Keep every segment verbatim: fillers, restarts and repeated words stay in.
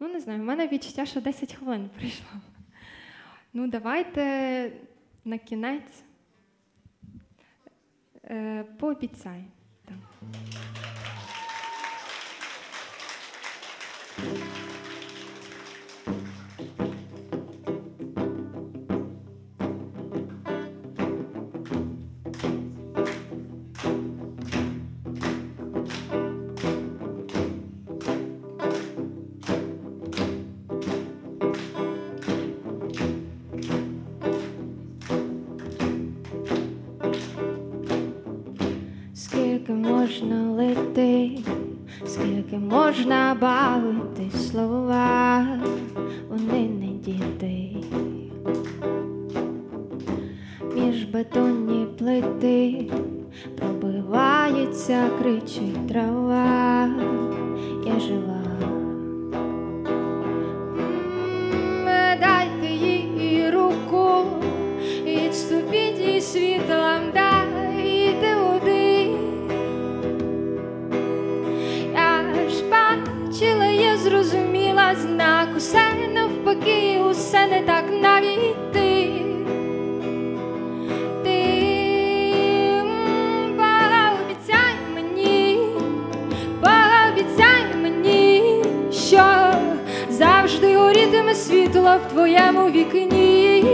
Ну, не знаю, в мене відчуття, що десять хвилин прийшло. Ну, давайте на кінець е, пообіцяй. Так. Скільки можна лити, скільки можна бавити слова, вони не діти. Між бетонні плити пробивається, кричить трава, я жива. Дайте їй руку, відступіть і світлом дайте води. Я ж бачила, я зрозуміла знак, усе навпаки, усе не так, навіть ти. Ти пообіцяй мені, пообіцяй мені, що завжди горітиме світло в твоєму вікні.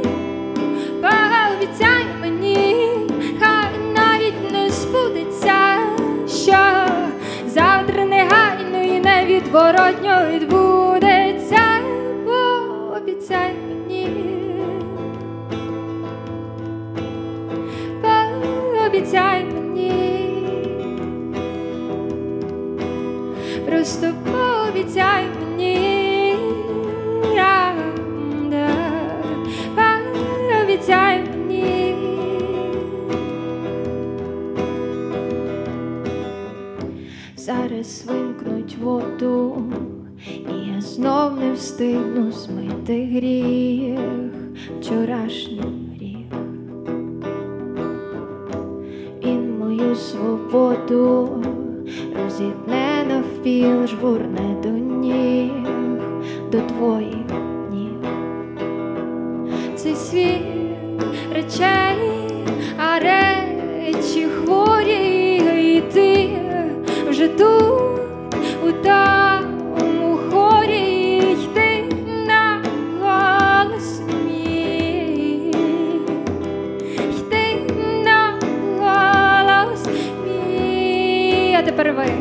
Пообіцяй мені, хай навіть не збудеться, що завтра негайно і невідворотньо відбудеться. Пообіцяй мені, пообіцяй мені, просто пообіцяй мені, я, да, пообіцяй мені. Зараз вимкнуть воду, і я знов не встигну змити гріх, вчорашній гріх. Він мою свободу розітне навпіл, жбурне до ніг, до твоїх ніг. Цей світ речей, а речі хворі, і ти вже тут, у тому хорі, йти на голос мій, йти на голос мій. А тепер ви.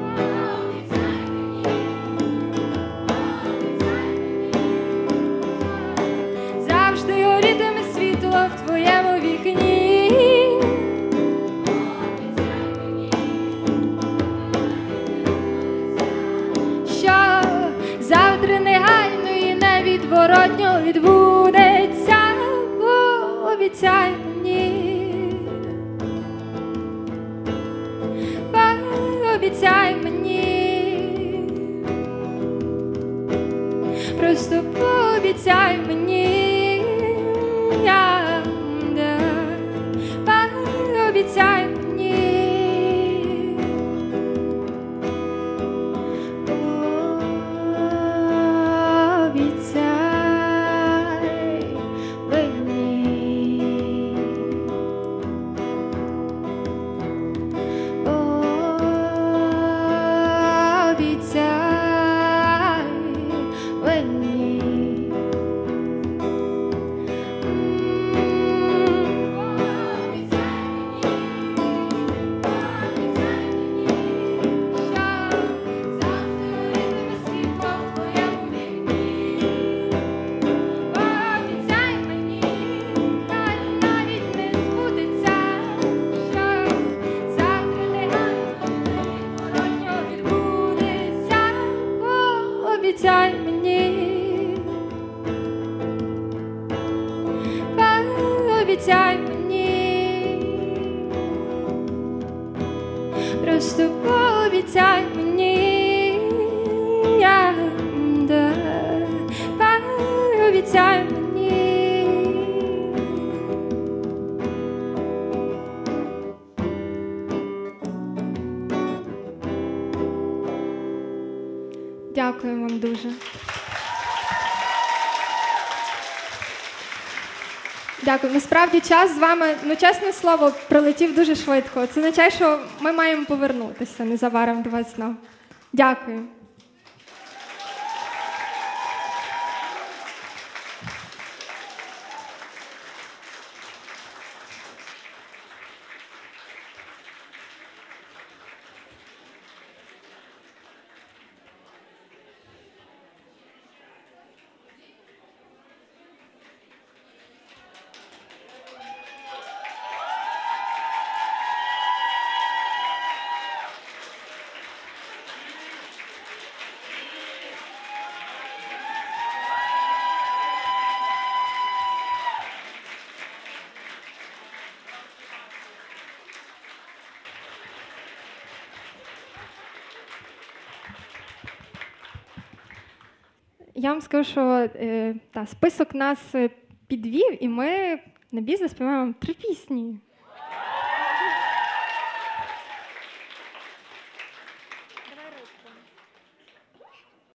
Завжди горітиме світло в твоєму вікні. Завтра негайно і невідворотньо відбудеться. Пообіцяй мені, пообіцяй мені, просто пообіцяй мені, я, да, пообіцяй мені. Пообіцяй мені, пообіцяй мені, просто пообіцяй мені, я, да, пообіцяй мені. Дякую вам дуже. Дякую. Насправді час з вами, ну чесне слово, пролетів дуже швидко. Це означає, що ми маємо повернутися незабаром до вас знову. Дякую. Я вам скажу, що е, та, список нас підвів, і ми на бізнес співаємо три пісні.